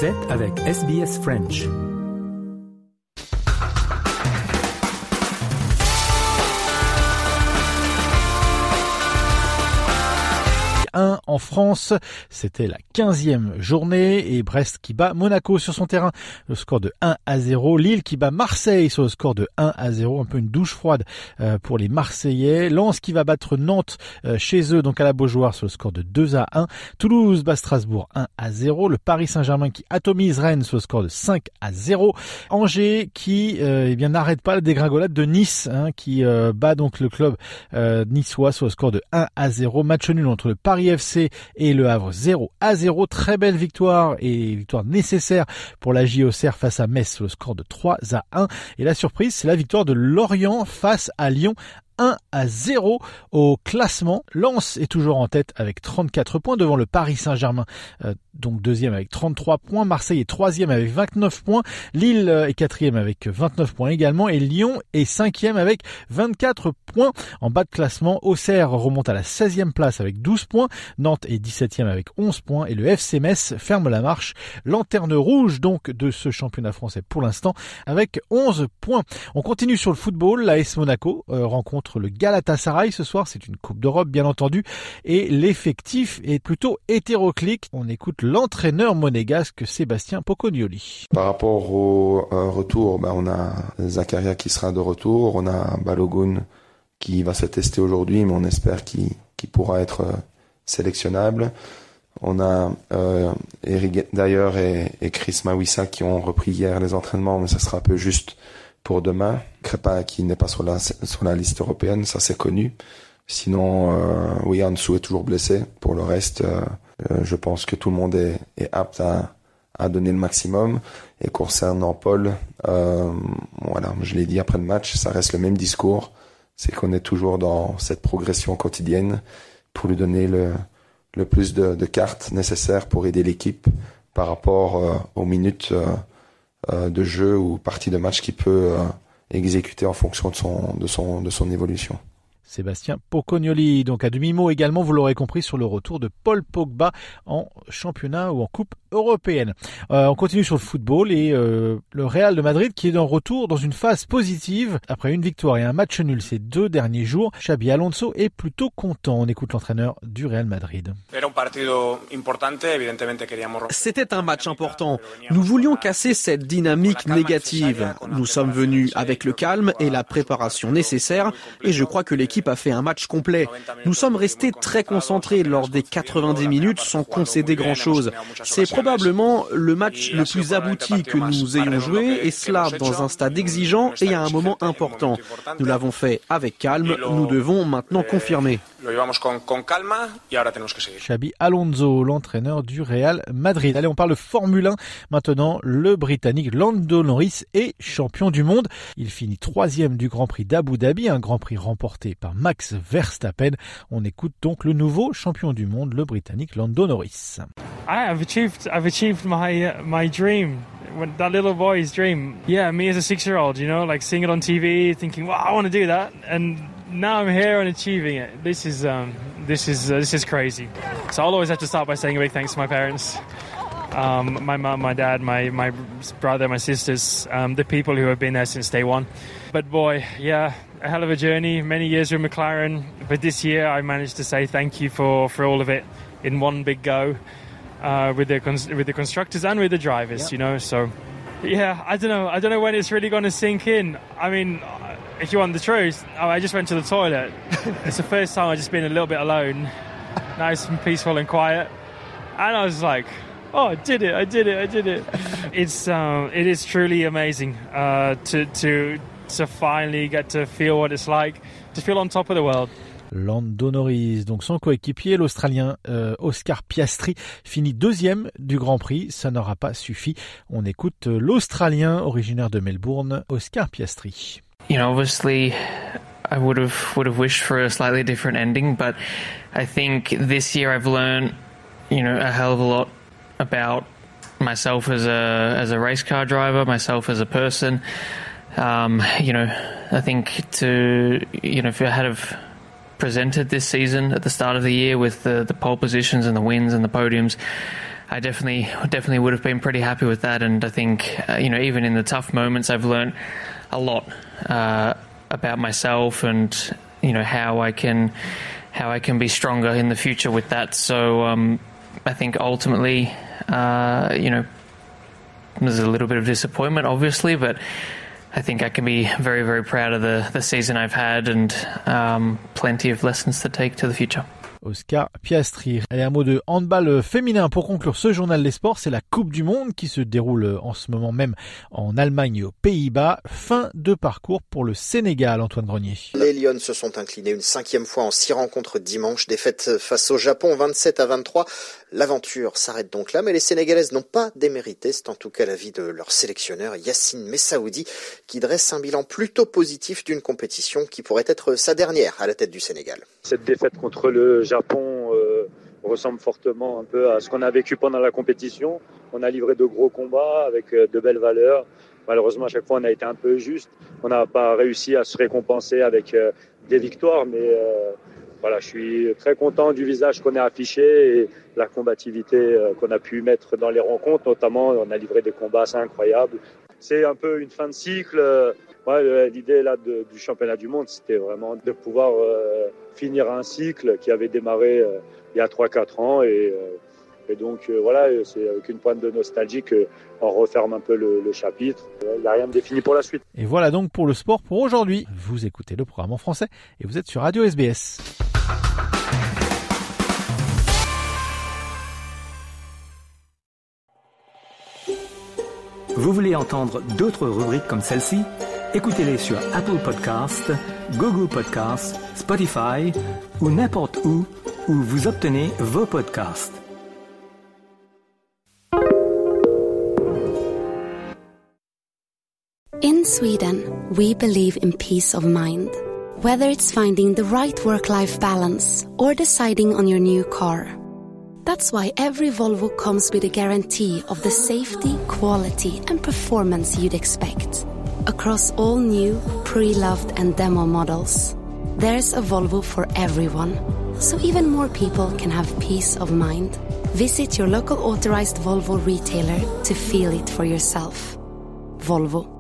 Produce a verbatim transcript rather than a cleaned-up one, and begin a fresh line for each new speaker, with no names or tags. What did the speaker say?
Vous êtes avec S B S French. un en France, c'était la quinzième journée et Brest qui bat Monaco sur son terrain, le score de un à zéro, Lille qui bat Marseille sur le score de un à zéro, un peu une douche froide euh, pour les Marseillais, Lens qui va battre Nantes euh, chez eux, donc à la Beaujoire sur le score de deux à un, Toulouse bat Strasbourg un à zéro, le Paris Saint-Germain qui atomise Rennes sur le score de cinq à zéro, Angers qui euh, eh bien n'arrête pas la dégringolade de Nice hein, qui euh, bat donc le club euh, niçois sur le score de un à zéro, match nul entre le Paris F C et le Havre zéro à zéro, très belle victoire et victoire nécessaire pour la J O C R face à Metz sur le score de trois à un et la surprise c'est la victoire de Lorient face à Lyon un à zéro au classement. Lens est toujours en tête avec trente-quatre points devant le Paris Saint-Germain, euh, donc deuxième avec trente-trois points. Marseille est troisième avec vingt-neuf points. Lille est quatrième avec vingt-neuf points également. Et Lyon est cinquième avec vingt-quatre points. En bas de classement, Auxerre remonte à la seizième place avec douze points. Nantes est dix-septième avec onze points. Et le F C Metz ferme la marche. Lanterne rouge donc de ce championnat français pour l'instant avec onze points. On continue sur le football. L'A S Monaco euh, rencontre le Galatasaray ce soir, c'est une Coupe d'Europe bien entendu et l'effectif est plutôt hétéroclite. On écoute l'entraîneur monégasque Sébastien Pocognoli.
Par rapport au euh, retour, ben on a Zakaria qui sera de retour, on a Balogun qui va se tester aujourd'hui mais on espère qu'il, qu'il pourra être euh, sélectionnable. On a euh, Eric Dyer et, et Chris Mawissa qui ont repris hier les entraînements mais ça sera un peu juste pour demain. Crépin qui n'est pas sur la, sur la liste européenne, ça c'est connu. Sinon, euh, oui, Ansu est toujours blessé. Pour le reste, euh, je pense que tout le monde est, est apte à, à donner le maximum. Et concernant Paul, euh, voilà, je l'ai dit après le match, ça reste le même discours. C'est qu'on est toujours dans cette progression quotidienne pour lui donner le, le plus de, de cartes nécessaires pour aider l'équipe par rapport euh, aux minutes euh, de jeu ou partie de match qu'il peut euh, exécuter en fonction de son, de son, de son évolution.
Sébastien Pocognoli, donc à demi-mot également, vous l'aurez compris, sur le retour de Paul Pogba en championnat ou en coupe européenne. Euh, on continue sur le football et euh, le Real de Madrid qui est en retour dans une phase positive après une victoire et un match nul ces deux derniers jours. Xabi Alonso est plutôt content. On écoute l'entraîneur du Real Madrid.
C'était un match important. Nous voulions casser cette dynamique négative. Nous sommes venus avec le calme et la préparation nécessaire et je crois que l'équipe a fait un match complet. Nous sommes restés très concentrés lors des quatre-vingt-dix minutes sans concéder grand-chose. C'est probablement le match le plus abouti que nous ayons joué et cela dans un stade exigeant et à un moment important. Nous l'avons fait avec calme, nous devons maintenant confirmer.
Xabi Alonso, l'entraîneur du Real Madrid. Allez, on parle de Formule un. Maintenant, le Britannique Lando Norris est champion du monde. Il finit troisième du Grand Prix d'Abu Dhabi, un Grand Prix remporté par Max Verstappen. On écoute donc le nouveau champion du monde, le Britannique Lando Norris.
I've achieved, I've achieved my uh, my dream, that little boy's dream. Yeah, me as a six-year-old, you know, like seeing it on T V, thinking, wow, I want to do that, and now I'm here and achieving it. This is um, this is uh, this is crazy. So I'll always have to start by saying a big thanks to my parents, um, my mum, my dad, my my brother, my sisters, um, the people who have been there since day one. But boy, yeah, a hell of a journey. Many years with McLaren, but this year I managed to say thank you for for all of it in one big go. Uh, with the cons- with the constructors and with the drivers, yep. You know. So, yeah, I don't know. I don't know when it's really going to sink in. I mean, if you want the truth, I just went to the toilet. It's the first time I've just been a little bit alone, nice and peaceful and quiet, and I was like, "Oh, I did it! I did it! I did it!" It's um, it is truly amazing uh, to to to finally get to feel what it's like to feel on top of the world.
Lando Norris, donc son coéquipier, l'Australien euh, Oscar Piastri, finit deuxième du Grand Prix. Ça n'aura pas suffi. On écoute l'Australien originaire de Melbourne, Oscar Piastri.
You know, obviously, I would have would have wished for a slightly different ending, but I think this year I've learned, you know, a hell of a lot about myself as a as a race car driver, myself as a person. Um, you know, I think to you know if I had have presented this season at the start of the year with the, the pole positions and the wins and the podiums, I definitely definitely would have been pretty happy with that. And I think uh, you know, even in the tough moments, I've learned a lot uh, about myself and you know how I can how I can be stronger in the future with that. So um, I think ultimately, uh, you know, there's a little bit of disappointment, obviously, but I think I can be very, very proud of the, the season I've had and um, plenty of lessons to take to the future.
Oscar Piastri. Allez, un mot de handball féminin pour conclure ce journal des sports. C'est la Coupe du Monde qui se déroule en ce moment même en Allemagne et aux Pays-Bas. Fin de parcours pour le Sénégal, Antoine Grenier.
Les Lions se sont inclinés une cinquième fois en six rencontres dimanche. Défaite face au Japon, vingt-sept à vingt-trois. L'aventure s'arrête donc là, mais les Sénégalaises n'ont pas démérité. C'est en tout cas l'avis de leur sélectionneur Yassine Messaoudi, qui dresse un bilan plutôt positif d'une compétition qui pourrait être sa dernière à la tête du Sénégal.
Cette défaite contre le Japon euh, ressemble fortement un peu à ce qu'on a vécu pendant la compétition. On a livré de gros combats avec euh, de belles valeurs. Malheureusement, à chaque fois, on a été un peu juste. On n'a pas réussi à se récompenser avec euh, des victoires, mais euh, voilà, je suis très content du visage qu'on a affiché et la combativité euh, qu'on a pu mettre dans les rencontres. Notamment, on a livré des combats assez incroyables. C'est un peu une fin de cycle. Ouais, l'idée là de, du championnat du monde, c'était vraiment de pouvoir euh, finir un cycle qui avait démarré euh, il y a trois quatre ans. Et, euh, et donc euh, voilà, c'est avec une pointe de nostalgie qu'on referme un peu le, le chapitre. Il n'y a rien de défini pour la suite.
Et voilà donc pour le sport pour aujourd'hui. Vous écoutez le programme en français et vous êtes sur Radio S B S.
Vous voulez entendre d'autres rubriques comme celle-ci? Écoutez-les sur Apple Podcasts, Google Podcasts, Spotify ou n'importe où où vous obtenez vos podcasts.
In Sweden, we believe in peace of mind. Whether it's finding the right work-life balance or deciding on your new car. That's why every Volvo comes with a guarantee of the safety, quality and performance you'd expect. Across all new, pre-loved and demo models. There's a Volvo for everyone, so even more people can have peace of mind. Visit your local authorized Volvo retailer to feel it for yourself. Volvo.